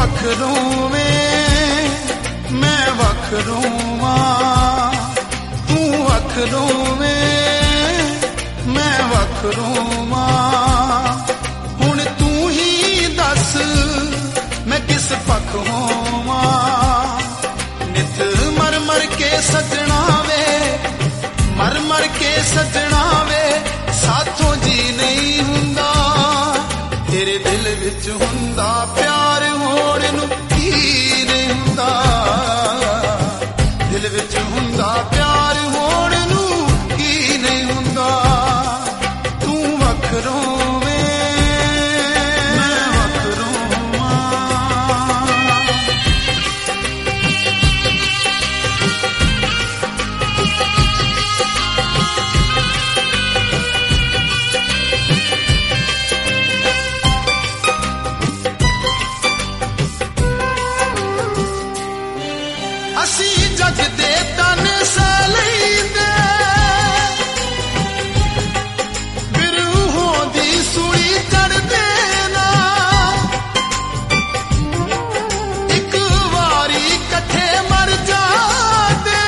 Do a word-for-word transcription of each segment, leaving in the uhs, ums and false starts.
वख रोवें मैं वख रोवां, तू वख रोवें मैं वख रोवां। हुण तू ही दस मैं किस पख होवां। नित मर मर के सजना वे, मर मर के सजना वे, साथों जी नहीं हुंदा। तेरे दिल विच हुंदा प्यार होण नूं की नहीं हुंदा। दिल विच हुंदा प्यार होण नूं की नहीं हुंदा। तू वख रोवें मैं वख रोवां। असी जग दे तन सह लईंदे, बिरूहों दी सूली चढ़दे ना। इक वारी कट्ठे मर जांदे,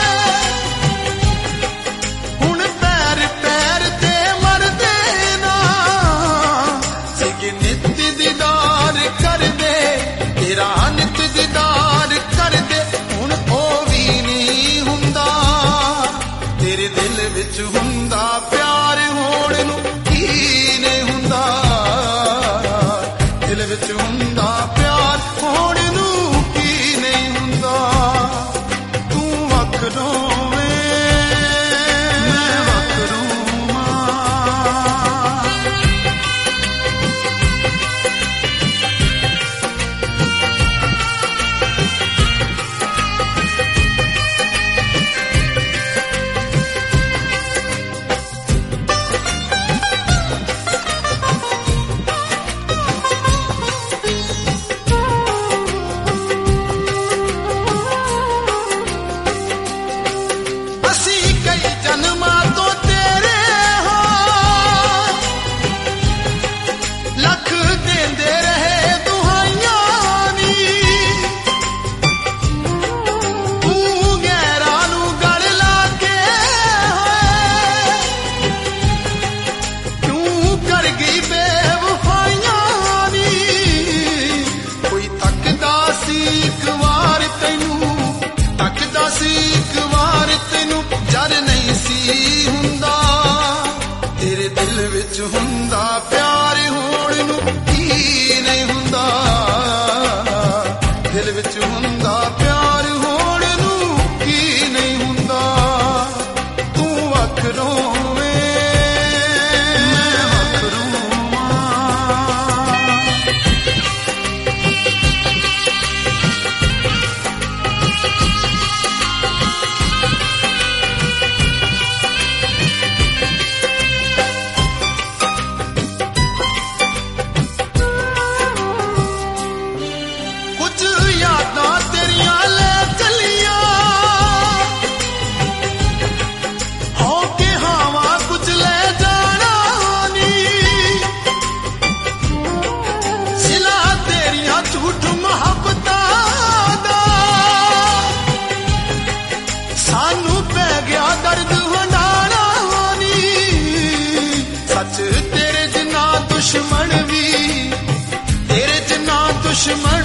हुण पैर पैर ते मरदे ना। सिग नित दीदार करदे, तेरा नित दीदार करदे, दिल विच हुंदा प्यार होण नूं की नहीं हुंदा। दिल विच हुंदा प्यार होण नूं की नहीं हुंदा। तू वख रोवें मैं वख रोवां। जन्मां तो तेरे हां लख देंदे रहे दुहाइयां नी। तू गैरां नूं गल ला के क्यों कर गई बेवफाइयां नी। कोई तकदा सी इक वार तैनूं, तकदा सी इक वार तैनूं, जर नहीं सी हुंदा। तेरे दिल विच हुंदा प्यार होण नूं की नहीं हुंदा। दिल विच हुंदा प्यार होण नूं की नहीं हुंदा। तू वख रोवें मैं वख रोवां। सानू पै गया दर्द वंडाना नी। सच तेरे जिन्ना दुश्मन भी, तेरे जिन्ना दुश्मन